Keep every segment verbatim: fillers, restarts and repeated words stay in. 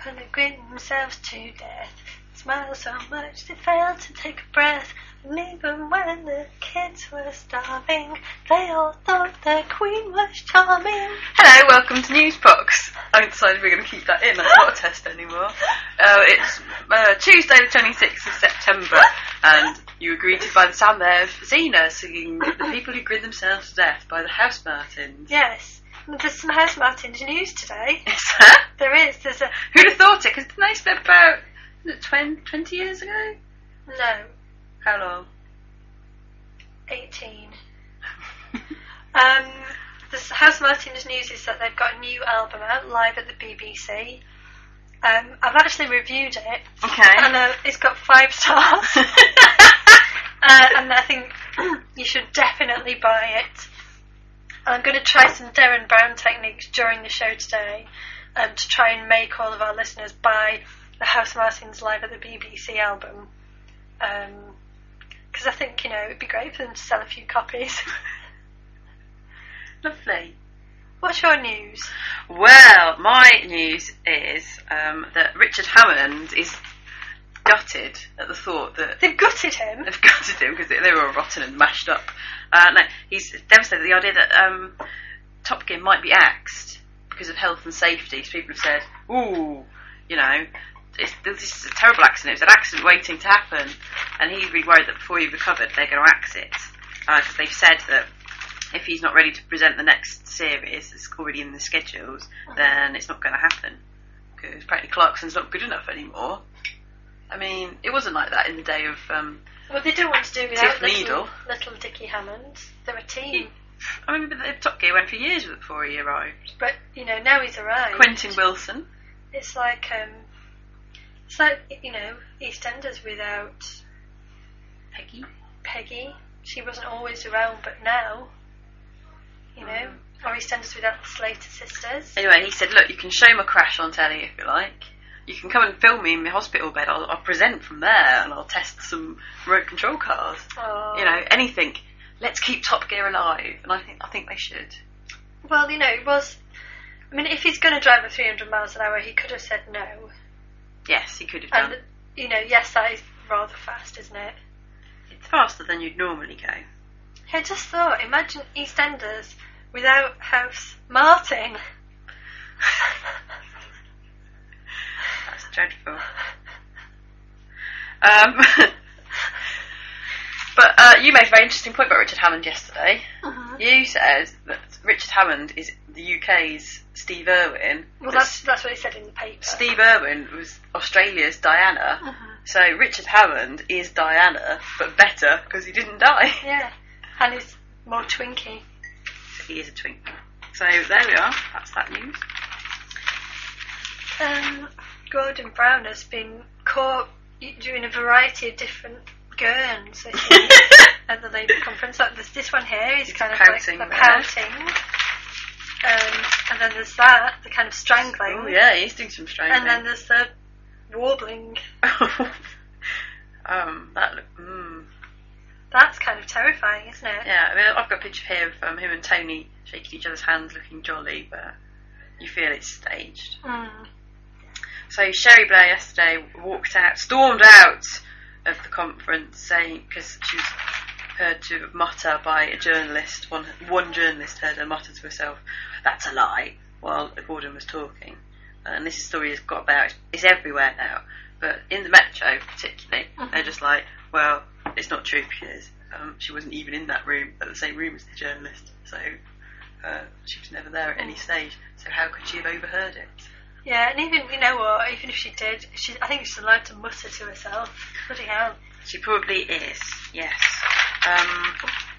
and they grin themselves to death. Smile so much they fail to take a breath. And even when the kids were starving, they all thought the Queen was charming. Hello, welcome to Newsbox. I decided we're going to keep that in. That's not a test anymore. Uh, it's uh, Tuesday the twenty-sixth of September, and you were greeted by the sound there of Xena singing The People Who Grin Themselves to Death by the House Martins. Yes. There's some House Martins news today. Is there? There is. There's a... Who'd have thought it? Because didn't they split about was it twenty, twenty years ago? No. How long? eighteen. um, the House Martins news is that they've got a new album out live at the B B C. Um, I've actually reviewed it. Okay. And uh, it's got five stars. uh, and I think you should definitely buy it. I'm going to try some Derren Brown techniques during the show today um, to try and make all of our listeners buy the House Martins live at the B B C album. Because um, I think, you know, it'd be great for them to sell a few copies. Lovely. What's your news? Well, my news is um, that Richard Hammond is gutted at the thought that... They've gutted him? They've gutted him because they, they were all rotten and mashed up. Uh, no, he's devastated at the idea that um, Top Gear might be axed because of health and safety. So people have said, ooh, you know, it's, this is a terrible accident. It's an accident waiting to happen. And he's really worried that before he recovered, they're going to axe it. Because uh, they've said that if he's not ready to present the next series, it's already in the schedules, then it's not going to happen. Because apparently Clarkson's not good enough anymore. I mean, it wasn't like that in the day of... Um, well, they don't want to do without Tiff little, Needle. little Dickie Hammond. They're a team. I mean, the Top Gear went for years before he arrived. But, you know, now he's arrived. Quentin Wilson. It's like, um, it's like, you know, EastEnders without... Peggy. Peggy. She wasn't always around, but now, you know, mm. or EastEnders without the Slater sisters. Anyway, he said, look, you can show my crash on telly if you like. You can come and film me in my hospital bed. I'll, I'll present from there and I'll test some remote control cars. Oh. You know, anything. Let's keep Top Gear alive. And I think I think they should. Well, you know, it was... I mean, if he's going to drive at three hundred miles an hour, he could have said no. Yes, he could have done. And, you know, yes, that is rather fast, isn't it? It's faster than you'd normally go. I just thought, imagine EastEnders without House Martin. That's dreadful. Um, but uh, you made a very interesting point about Richard Hammond yesterday. Uh-huh. You said that Richard Hammond is the U K's Steve Irwin. Well, that's that's what he said in the paper. Steve Irwin was Australia's Diana. Uh-huh. So Richard Hammond is Diana, but better because he didn't die. Yeah, and he's more twinky. So he is a twink. So there we are. That's that news. Um, Gordon Brown has been caught doing a variety of different gurns at the Labour conference. Like there's this one here, he's, he's kind of pouting like the pouting. Um, and then there's that, the kind of strangling. Oh yeah, he's doing some strangling. And then there's the warbling. um, that look, mm. That's kind of terrifying, isn't it? Yeah, I mean, I've got a picture here of um, him and Tony shaking each other's hands, looking jolly, but you feel it's staged. Mm. So Sherry Blair yesterday walked out, stormed out of the conference, saying because she was heard to mutter by a journalist. One one journalist heard her mutter to herself, "That's a lie," while Gordon was talking. And this story has got about. It's everywhere now, but in the Metro particularly, mm-hmm. they're just like, "Well, it's not true because um, she wasn't even in that room at the same room as the journalist, so uh, she was never there at any stage. So how could she have overheard it?" Yeah, and even, you know what, even if she did, she, I think she's allowed to mutter to herself. Bloody hell. She probably is, yes. Um,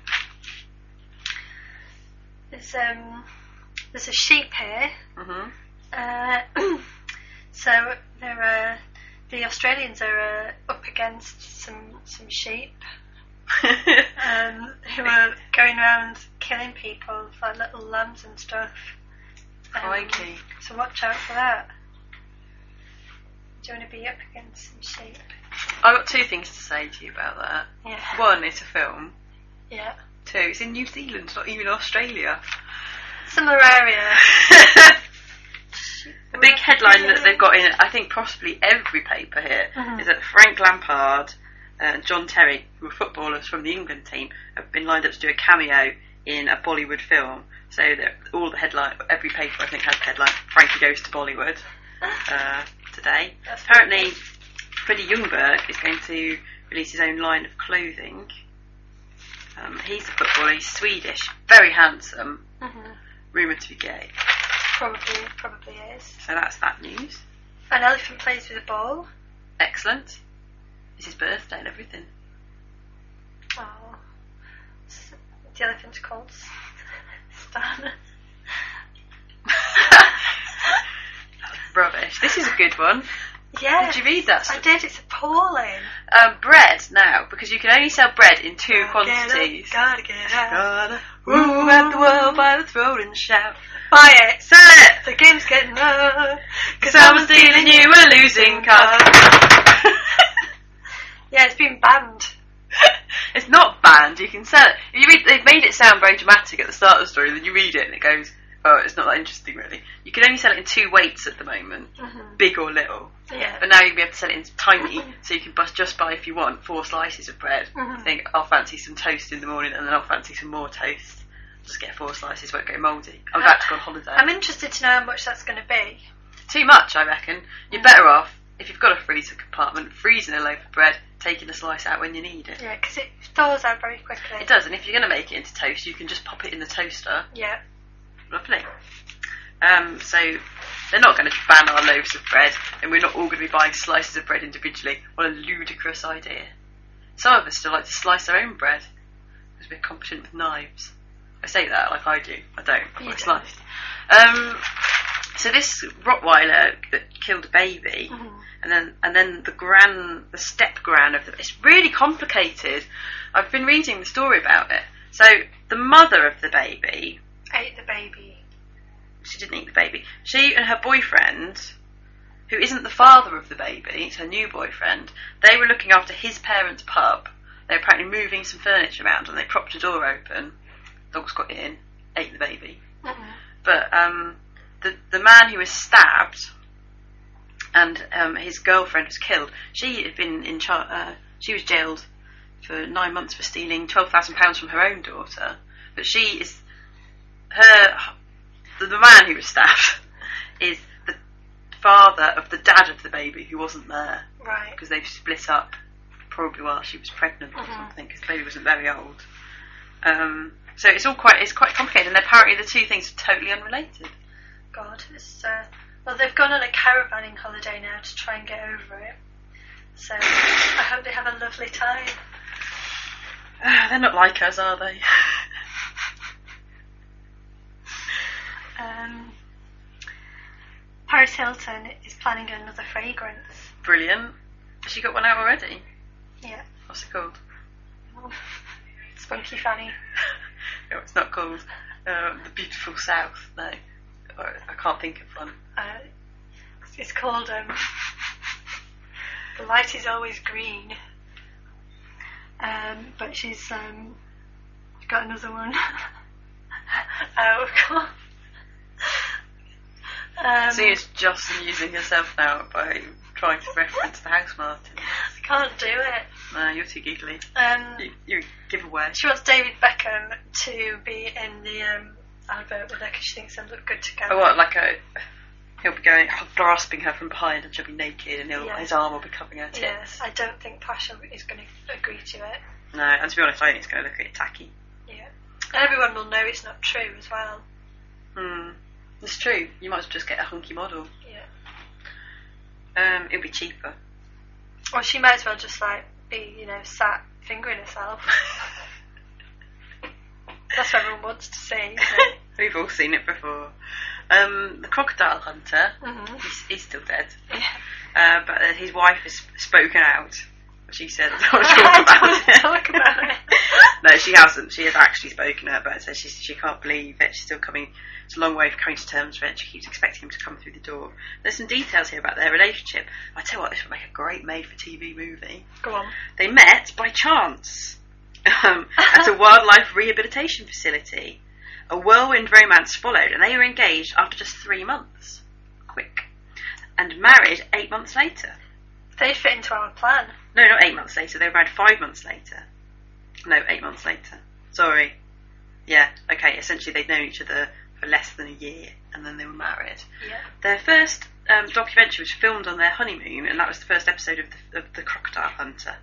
there's, um, there's a sheep here. Mm-hmm. Uh, so there are, the Australians are uh, up against some, some sheep um, who are going around killing people, like little lambs and stuff. Um, so watch out for that. Do you want to be up against some sheep? I've got two things to say to you about that. Yeah. One, it's a film. Yeah. Two, it's in New Zealand, not even Australia. Similar area. big headline that they've got in, I think, possibly every paper here, mm-hmm. is that Frank Lampard and John Terry, who are footballers from the England team, have been lined up to do a cameo in a Bollywood film. So that all the headline, every paper I think has the headline, Frankie goes to Bollywood uh, today. That's Apparently, Freddie Ljungberg is going to release his own line of clothing. Um, he's a footballer, he's Swedish, very handsome, mm-hmm. rumoured to be gay. Probably, probably is. So that's that news. An elephant plays with a ball. Excellent. It's his birthday and everything. Oh. The elephant's called Stan. Rubbish. This is a good one. Yeah. Did you read that? I did. It's appalling. Um, bread now, because you can only sell bread in two gotta quantities. Get up, gotta get out. Gotta woo at the world by the throat and shout. Buy it. Sell it. The game's getting low. Cause someone's stealing you a losing card. Yeah, it's been banned. It's not banned. You can sell it. You read, they've made it sound very dramatic at the start of the story. Then you read it and it goes, oh, it's not that interesting really. You can only sell it in two weights at the moment, mm-hmm. big or little. Yeah. But now you'll be able to sell it in tiny, mm-hmm. so you can bust, just buy, if you want, four slices of bread. Mm-hmm. You think, I'll fancy some toast in the morning and then I'll fancy some more toast. Just get four slices, won't go mouldy. I'm about to go on holiday. I'm interested to know how much that's going to be. Too much, I reckon. You're mm-hmm. better off, if you've got a freezer compartment, freezing a loaf of bread, taking a slice out when you need it. Yeah, because it thaws out very quickly. It does, and if you're going to make it into toast, you can just pop it in the toaster. Yeah. Lovely. Um, so they're not going to ban our loaves of bread, and we're not all going to be buying slices of bread individually. What a ludicrous idea. Some of us still like to slice our own bread because we're competent with knives. I say that like I do. I don't. I like sliced. Um, so this Rottweiler that killed a baby, mm-hmm. and then and then the gran, the step gran of the. It's really complicated. I've been reading the story about it. So the mother of the baby ate the baby. She didn't eat the baby. She and her boyfriend, who isn't the father of the baby, it's her new boyfriend, they were looking after his parents' pub. They were apparently moving some furniture around and they propped a door open. Dogs got in, ate the baby. Mm-hmm. But um, the the man who was stabbed and um, his girlfriend was killed. She had been in char- uh, she was jailed for nine months for stealing twelve thousand pounds from her own daughter. But she is her. The, the man who was stabbed is the father of the dad of the baby who wasn't there. Right. Because they've split up probably while she was pregnant mm-hmm. or something, because the baby wasn't very old. Um, so it's all quite it's quite complicated, and apparently the two things are totally unrelated. God, it's uh, well, they've gone on a caravanning holiday now to try and get over it. So I hope they have a lovely time. Uh, they're not like us, are they? Um, Paris Hilton is planning another fragrance. Brilliant. Has she got one out already? Yeah. What's it called? Oh, Spunky Fanny. No, it's not called um, The Beautiful South. No, or, I can't think of one. Uh, it's called um, The Light Is Always Green. Um, but she's um, got another one. Oh, God. Um, See, it's just amusing herself now by trying to reference the House Martins. I can't do it. No, you're too giggly. Um, you, you give away. She wants David Beckham to be in the um, advert with her because she thinks they look good together. Oh, what, like a... He'll be going, grasping her from behind and she'll be naked and he'll, yeah. his arm will be covering her tits. Yes, I don't think Pasha is going to agree to it. No, and to be honest, I think it's going to look a bit tacky. Yeah. And everyone will know it's not true as well. Hmm. It's true. You might as well just get a hunky model. Yeah. Um, it'll be cheaper. Or she might as well just like be, you know, sat fingering herself. That's what everyone wants to see. So. We've all seen it before. Um, the crocodile hunter, mm-hmm. he's, he's still dead. Yeah. Uh, but uh, his wife has spoken out. She said, I don't want to talk about I it. talk about it. No, she hasn't. She has actually spoken out about it. So she, she can't believe it. She's still coming. It's a long way from coming to terms with it. She keeps expecting him to come through the door. There's some details here about their relationship. I tell you what, this would make a great made-for-T V movie. Go on. They met by chance um, at a wildlife rehabilitation facility. A whirlwind romance followed, and they were engaged after just three months. Quick. and married eight months later. They'd fit into our plan. No, not eight months later. They were married five months later. No, eight months later. Sorry. Yeah, okay, essentially they'd known each other for less than a year, and then they were married. Yeah. Their first um, documentary was filmed on their honeymoon, and that was the first episode of the, of the Crocodile Hunter.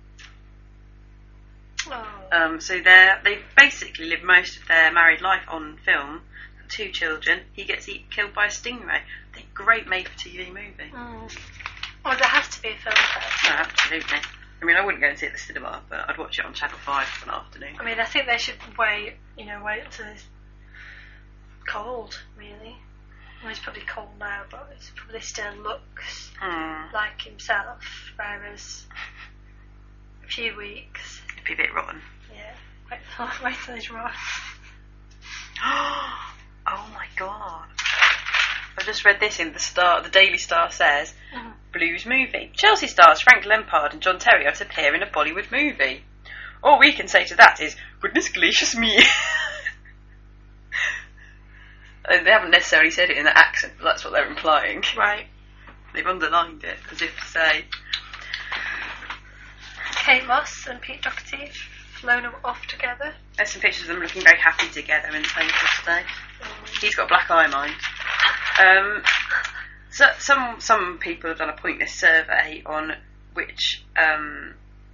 Oh. Um, so they they basically lived most of their married life on film. Two children. He gets eat, killed by a stingray. I think great made-for-T V movie. Mm. Well, there has to be a film first. No, absolutely. I mean, I wouldn't go and see it at the cinema, but I'd watch it on Channel five for an afternoon. I mean, I think they should wait, you know, wait until it's cold, really. Well, it's probably cold now, but it probably still looks Mm. like himself, whereas a few weeks, It'd be a bit rotten. yeah, wait, wait till he's raw. Oh my god. I just read this in the Star. The Daily Star says, Mhm. Blues movie. Chelsea stars Frank Lampard and John Terry are to appear in a Bollywood movie. All we can say to that is, goodness gracious me. And they haven't necessarily said it in that accent, but that's what they're implying. Right. They've underlined it, as if to say, Kate Moss and Pete Doherty have flown off together. there's some pictures of them looking very happy together in the same today. Mm. He's got a black eye, mind. Um, so some some people have done a pointless survey on which. Um,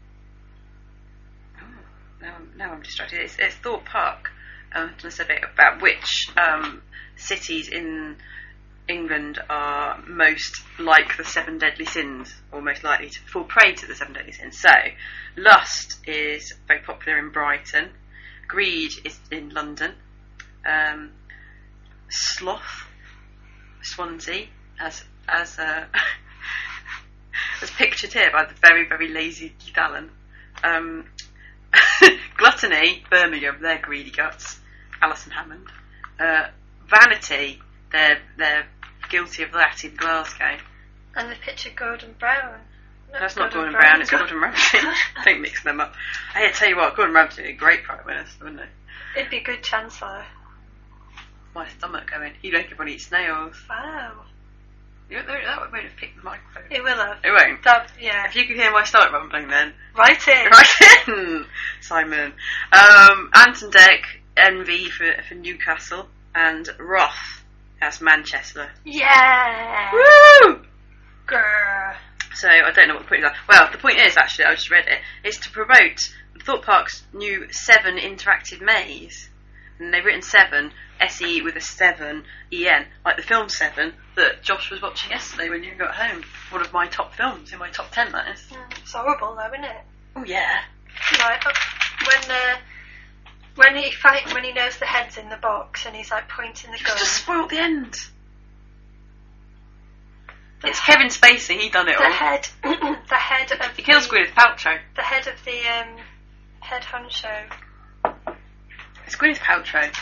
oh, now, I'm, now I'm distracted. It's, it's Thorpe Park. Um, done a survey about which um, cities in England are most like the seven deadly sins, or most likely to fall prey to the seven deadly sins. So, lust is very popular in Brighton. Greed is in London. Um, sloth, Swansea, as as uh, as pictured here by the very very lazy Keith Allen. Um, gluttony, Birmingham, they're greedy guts. Alison Hammond. Uh, vanity, they're they're guilty of that in Glasgow. And the picture Gordon Brown. That's not Gordon Brown, it's Gordon Ramsay. Don't mix them up. Hey, I tell you what, Gordon Ramsay would be a great Prime Minister, wouldn't he? It'd be a good Chancellor. My stomach going. He'd make everyone eat snails. Wow. You know, that won't have picked the microphone. It will have. It won't. That, yeah. If you could hear my stomach rumbling then. Right in. Right in, Simon. Um, Anton Deck, Envy for, for Newcastle, and Roth, that's Manchester. Yeah. Woo! Grr. So I don't know what the point is. Well, the point is, actually, I just read it, is to promote Thorpe Park's new Seven interactive maze. And they've written Seven, S E with a seven, E N, like the film Seven that Josh was watching yesterday when you got home. One of my top films, in my top ten, that is. Mm, it's horrible though, isn't it? Oh yeah. Like, uh, when uh, when he fight, when he knows the head's in the box and he's like pointing the You gun. just spoiled the end. The It's head- Kevin Spacey, he done it The all. head, the head of He kills the, Gwyneth Paltrow. the head of the um, head honcho. It's Gwyneth Paltrow.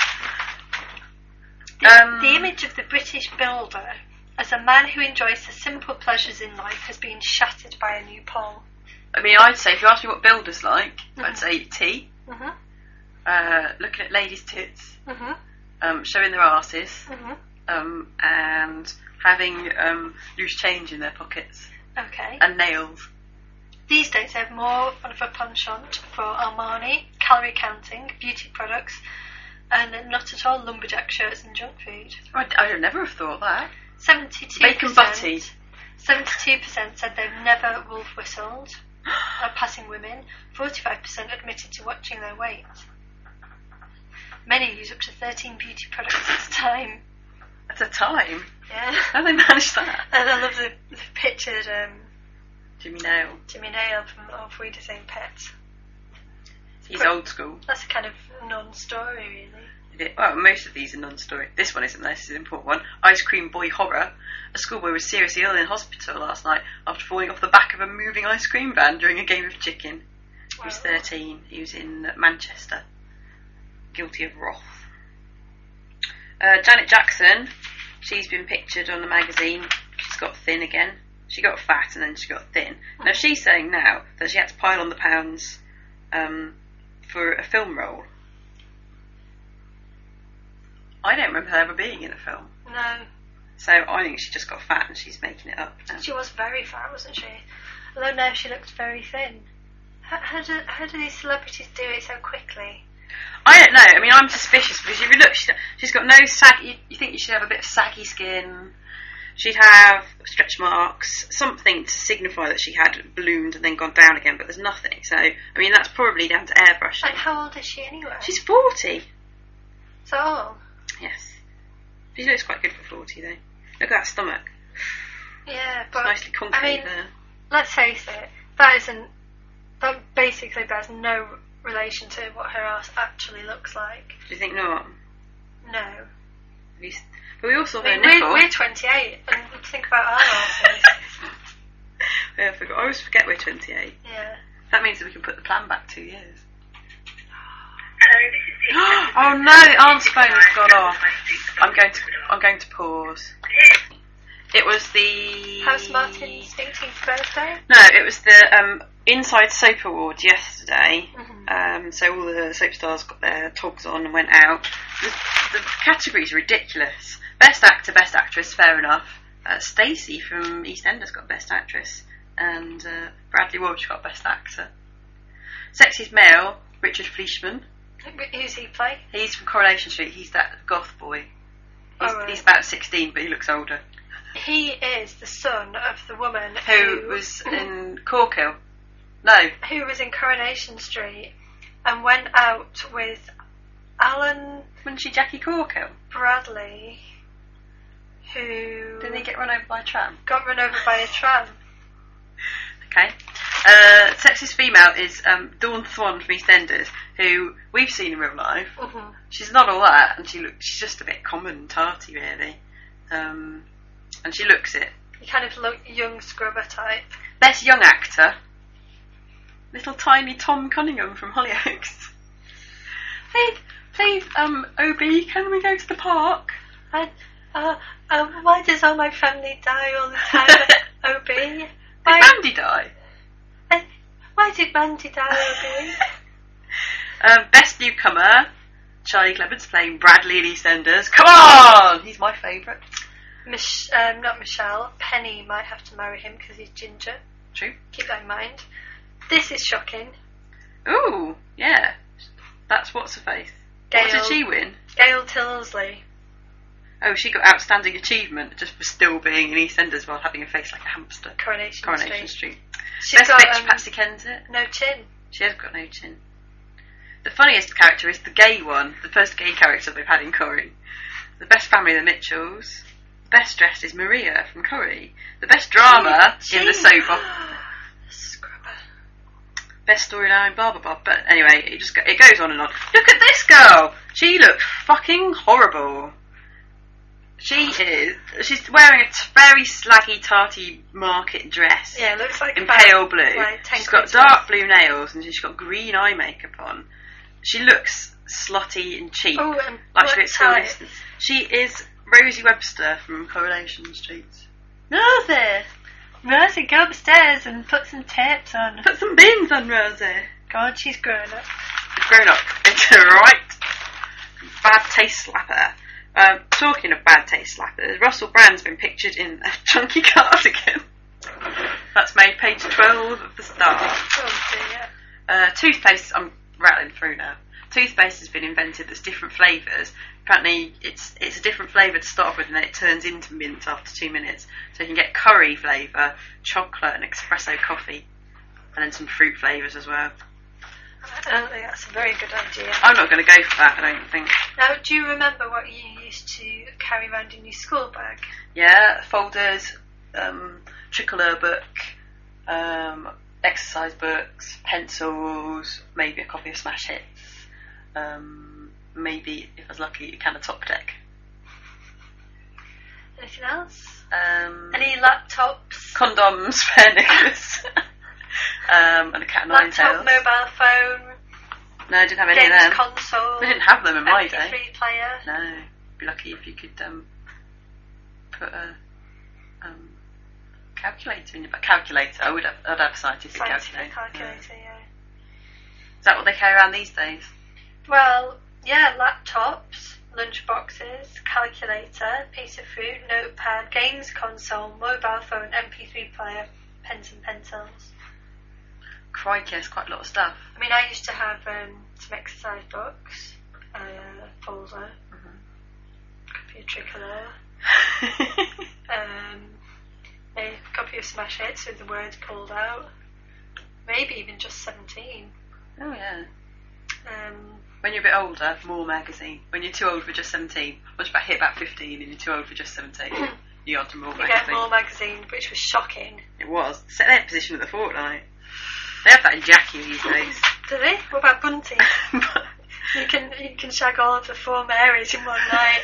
The, Um, the image of the British builder as a man who enjoys the simple pleasures in life has been shattered by a new poll. I mean, I'd say, if you ask me what builders like, Mhm. I'd say tea, Mhm. uh, looking at ladies' tits, Mhm. um, showing their asses, Mhm. um, and having um, loose change in their pockets, Okay. and nails. These days they have more of a penchant for Armani, calorie counting, beauty products, and not at all lumberjack shirts and junk food. I'd, I'd never have thought that. Seventy-two Bacon butty. Seventy-two percent said they've never wolf whistled at passing women. Forty-five percent admitted to watching their weight. Many use up to thirteen beauty products at a time. At a time? Yeah. How do they manage that? And I love the, the pictured um, Jimmy Nail. Jimmy Nail from Off We Design Pets. He's But- old school. That's a kind of non-story, really. It- Well, most of these are non-story. This one isn't. This is an important one. Ice Cream Boy Horror. A schoolboy was seriously ill in hospital last night after falling off the back of a moving ice cream van during a game of chicken. He was Wow. thirteen. He was in Manchester. Guilty of wrath. Uh, Janet Jackson. She's been pictured on the magazine. She's got thin again. She got fat and then she got thin. Now she's saying now that she had to pile on the pounds um, for a film role. I don't remember her ever being in a film. No. So I think she just got fat and she's making it up now. She was very fat, wasn't she? Although now she looks very thin. How, how do how do these celebrities do it so quickly? I don't know. I mean, I'm suspicious because if you look, she, she's got no sag. You, you think you should have a bit of saggy skin. She'd have stretch marks, something to signify that she had ballooned and then gone down again, but there's nothing. So, I mean, that's probably down to airbrushing. And how old is she anyway? She's forty. So old? Yes. She looks quite good for forty, though. Look at that stomach. Yeah, It's but nicely concave I mean, there. let's face it, that isn't. That basically bears no relation to what her ass actually looks like. Do you think not? No. Have you s- But we all saw I her mean, nipple. we're, we're twenty-eight, and think about our asses. Yeah, I forgot. I always forget we're twenty-eight. Yeah. That means that we can put the plan back two years. Hello, this is the Oh no, the answer phone has gone off. I'm going to I'm going to pause. It was the How's Martin's eighteenth birthday? No, it was the um, Inside Soap Awards yesterday. Mhm. Um, so all the soap stars got their togs on and went out. The, the categories are ridiculous. Best actor, best actress, fair enough. Uh, Stacey from EastEnders got best actress, and uh, Bradley Walsh got best actor. Sexiest male, Richard Fleishman. Who's he play? He's from Coronation Street. He's that goth boy. He's, Oh, right. he's about sixteen, but he looks older. He is the son of the woman Who who was in Corkill? No, who was in Coronation Street and went out with Alan wasn't she Jackie Corkill? Bradley, who Didn't he get run over by a tram? got run over by a tram. Okay. Uh, sexiest female is um, Dawn Swan from EastEnders, who we've seen in real life. Mhm. She's not all that, and she looks. She's just a bit common and tarty, really. Um, and she looks it. You kind of look young scrubber type. Best young actor, little tiny Tom Cunningham from Hollyoaks. Please, please, um, O B, can we go to the park? And uh, uh, why does all my family die all the time? O B, Did why, Mandy die? uh, why did Mandy die? O B? Um, best newcomer, Charlie Clements playing Bradley in EastEnders. Come on! He's my favourite. Mich- um, not Michelle. Penny might have to marry him because he's ginger. True. Keep that in mind. This is shocking. Ooh, yeah. That's what's her face. What Gail- did she win? Gail Tilsley. Oh, she got outstanding achievement just for still being in EastEnders while having a face like a hamster. Coronation, Coronation Street. Street. She's Best got bitch, um, Patsy Kensit. no chin. She has got no chin. The funniest character is the gay one, the first gay character they've had in Corrie. The best family, the Mitchells. The best dressed is Maria from Corrie. The best drama She- in the she- soap opera. Scrubber. Best storyline, blah blah blah. But anyway, it just go, it goes on and on. Look at this girl. She looks fucking horrible. She is. She's wearing a t- very slaggy, tarty market dress. Yeah, looks like In about, pale blue. like, ten She's got quid dark blue nails and she's got green eye makeup on. She looks slutty and cheap. Oh, and like she black looks still tie. listen- She is Rosie Webster from Coronation Street. Rosie, Rosie, go upstairs and put some tapes on. Put some bins on Rosie. God, she's grown up. Grown up into a right bad taste slapper. Um, talking of bad taste slappers, Russell Brand's been pictured in a chunky cardigan. That's made page twelve of the Star. Oh dear. Uh, toothpaste, I'm rattling through now. Toothpaste has been invented that's different flavours. Apparently it's it's a different flavour to start off with and then it turns into mint after two minutes. So you can get curry flavour, chocolate and espresso coffee. And then some fruit flavours as well. I don't think that's a very good idea. I'm not going to go for that, I don't think. Now, do you remember what you used to carry around in your school bag? Yeah, folders, um, tricolor book, um, exercise books, pencils, maybe a copy of Smash Hits, um, maybe, if I was lucky, a can of Top Deck. Anything else? Um, Any laptops? condoms, fair niggers, um, and a cat of nine Laptop, tails. mobile phone, No, I didn't have any games of them. console. We didn't have them in my M P three day. player. No, be lucky if you could um, put a um, calculator in your back. Calculator. I would have. I'd have a scientific, Scientific calculator. calculator, yeah. Is that what they carry around these days? Well, yeah, laptops, lunch boxes, calculator, piece of fruit, notepad, games console, mobile phone, M P three player, pens and pencils. Crikey, there's quite a lot of stuff. I mean, I used to have um, some exercise books, a uh, folder, mm-hmm. copy of Tricolor, um, a copy of Smash Hits with the words pulled out, maybe even just seventeen. Oh yeah. Um, when you're a bit older, More magazine. When you're too old for just seventeen, once you hit about fifteen and you're too old for just seventeen, you're on to More you magazine. get More magazine, which was shocking. It was. Set their position of the fortnight. They have that in Jackie these days. Do they? What about Bunty? you can you can shag all of the four Marys in one night.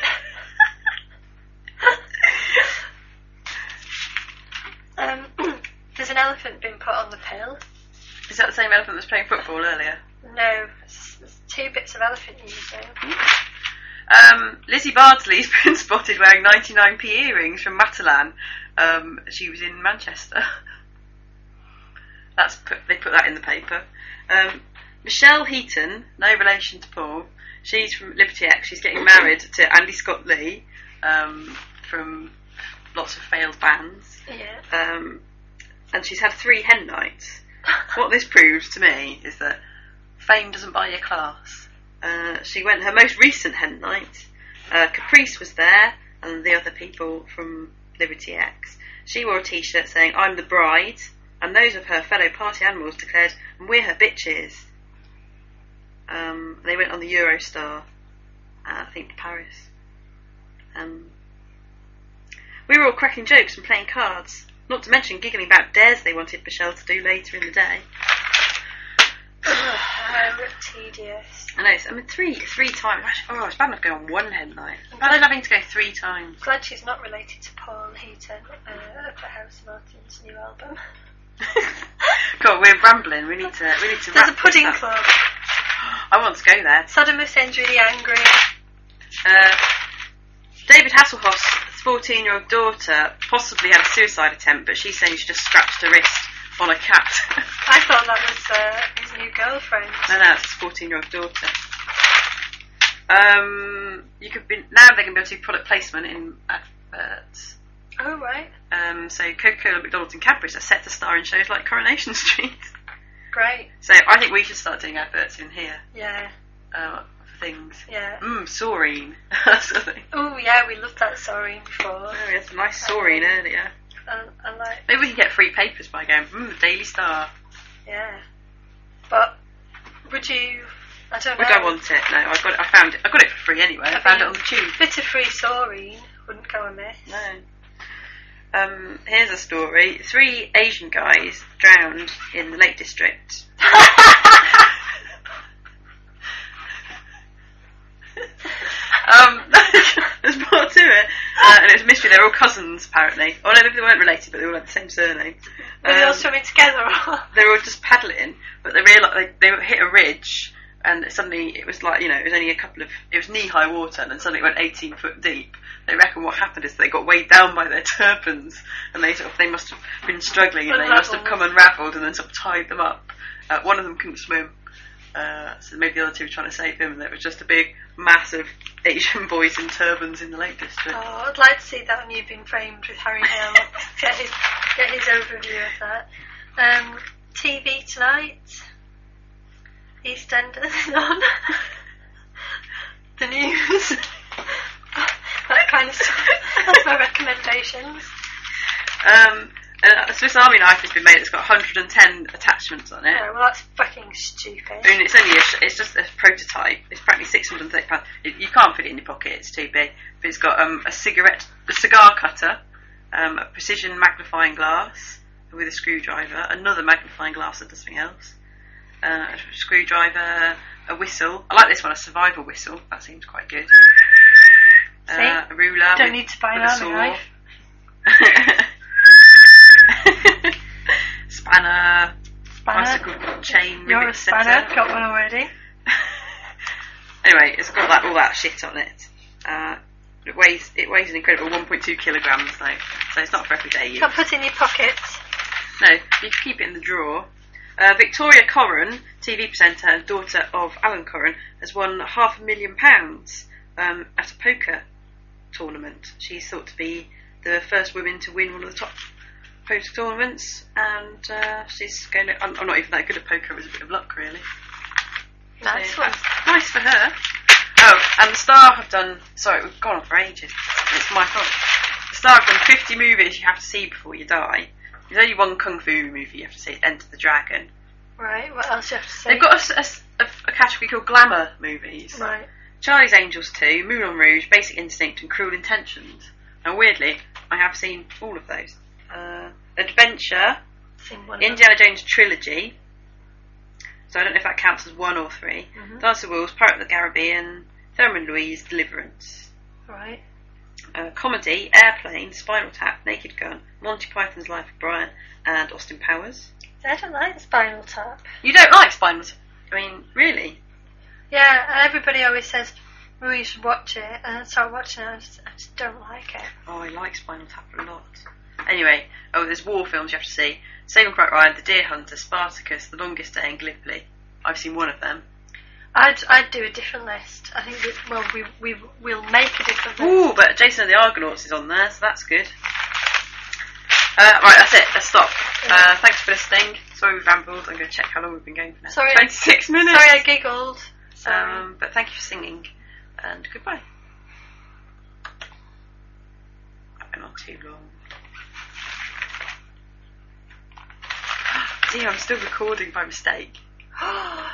um, there's an elephant being put on the pill. Is that the same elephant that was playing football earlier? No, there's two bits of elephant news though. Um, Lizzie Bardsley's been spotted wearing ninety-nine p earrings from Matalan. Um, she was in Manchester. That's put, they put that in the paper. Um, Michelle Heaton, no relation to Paul. She's from Liberty X. She's getting married to Andy Scott Lee um, from lots of failed bands. Yeah. Um, and she's had three hen nights. What this proves to me is that fame doesn't buy your class. Uh, she went her most recent hen night. Uh, Caprice was there, and the other people from Liberty X. She wore a T-shirt saying "I'm the bride," and those of her fellow party animals declared "We're her bitches." Um, they went on the Eurostar, uh, I think to Paris. Um, we were all cracking jokes and playing cards, not to mention giggling about dares they wanted Michelle to do later in the day. Oh, how tedious. I know, it's, I mean, three three times. Oh, it's bad enough going on one hen night. Bad enough having to go three times. Glad she's not related to Paul Heaton uh, of the House Martin's new album. God, we're rambling. We need to. We need to. There's a wrap pudding this up. club. I want to go there. Saddam Hussein's really angry. Uh, David Hasselhoff's fourteen-year-old daughter possibly had a suicide attempt, but she's saying she just scratched her wrist on a cat. I thought that was uh, his new girlfriend. No, no, it's his fourteen-year-old daughter. Um, you could be now they're going to be able to do product placement in adverts. Oh right. Um, so Coca-Cola, McDonald's, and Cadbury's are set to star in shows like Coronation Street. Great. So I think we should start doing adverts in here. Yeah. Uh, for things. Yeah. Mmm, Saurine. Oh yeah, we loved that Saurine before. Oh, we had some nice Saurine um, earlier. I, I like. Maybe we can get free papers by going, mmm, Daily Star. Yeah. But would you? I don't know. Would I want it? No, I got it. I found it. I got it for free anyway. I, I found it on the tube. A bit of free Saurine wouldn't go amiss. No. Um, here's a story. Three Asian guys drowned in the Lake District. um, there's more to it. Uh, and it was a mystery. They're all cousins, apparently. Oh, no, they weren't related, but they all had the same surname. Were um, they all swimming together? They were all just paddling, but they realised they, they hit a ridge, and suddenly it was like, you know, it was only a couple of, it was knee-high water, and then suddenly it went eighteen foot deep. They reckon what happened is they got weighed down by their turbans, and they sort of, they must have been struggling, and they must have come unravelled, and then sort of tied them up. Uh, one of them couldn't swim, uh, so maybe the other two were trying to save him, and it was just a big mass of Asian boys in turbans in the Lake District. Oh, I'd like to see that on You've Been Framed with Harry Hill. get his get his overview of that. Um, T V tonight. EastEnders is on. The news. That kind of stuff. That's my recommendations. Um, a Swiss Army knife has been made. It's got one hundred ten attachments on it. Oh, well, that's fucking stupid. I mean, it's only a, it's just a prototype. It's practically six hundred thirty pounds. It, you can't fit it in your pocket. It's too big. But it's got um, a cigarette, a cigar cutter, um, a precision magnifying glass with a screwdriver, another magnifying glass that does something else, uh, a screwdriver, a whistle. I like this one, a survival whistle. That seems quite good. See? Uh, a ruler. Don't with, need to buy with an a army saw. knife. Spanner. Spanner. Bicycle chain. You're a rivet spanner. setter. Got one already. Anyway, it's got that, all that shit on it. Uh, it weighs it weighs an incredible one point two kilograms though, so it's not for everyday use. Can't put it in your pockets. No, you can keep it in the drawer. Uh, Victoria Corran, T V presenter and daughter of Alan Corran, has won half a million pounds um, at a poker tournament. She's thought to be the first woman to win one of the top poker tournaments, and uh, she's going to. I'm, I'm not even that good at poker. It was a bit of luck, really. Nice So, one. that's nice for her. Oh, and the Star have done. Sorry, we've gone on for ages. It's my fault. The Star have done fifty movies you have to see before you die. There's only one kung fu movie you have to see. Enter the Dragon. Right. What else do you have to say? They've got a, a, a category called glamour movies. Right. Charlie's Angels two, Moulin Rouge, Basic Instinct, and Cruel Intentions. And weirdly, I have seen all of those. Uh, Adventure, Seen one. Indiana Jones trilogy. So I don't know if that counts as one or three. Mm-hmm. Dance of Wolves, Pirate of the Caribbean, Thelma and Louise, Deliverance. Right. Uh, comedy, Airplane, Spinal Tap, Naked Gun, Monty Python's Life of Brian, and Austin Powers. I don't like Spinal Tap. You don't like Spinal Tap? I mean, really? Yeah, and everybody always says, "Oh, you should watch it," and I start watching it, and I just, I just don't like it. Oh, I like Spinal Tap a lot. Anyway, oh, there's war films you have to see. Saving Private Ryan, The Deer Hunter, Spartacus, The Longest Day, and Gallipoli. I've seen one of them. I'd I'd do a different list. I think that, well, we we we'll make a different list. Ooh, but Jason and the Argonauts is on there, so that's good. Uh, right, that's it. Let's stop. Uh, thanks for listening. Sorry we rambled. I'm going to check how long we've been going for now. Sorry, twenty-six minutes. Sorry, I giggled. Sorry. Um, but thank you for singing, and goodbye. That went on too long. Dear, I'm still recording by mistake.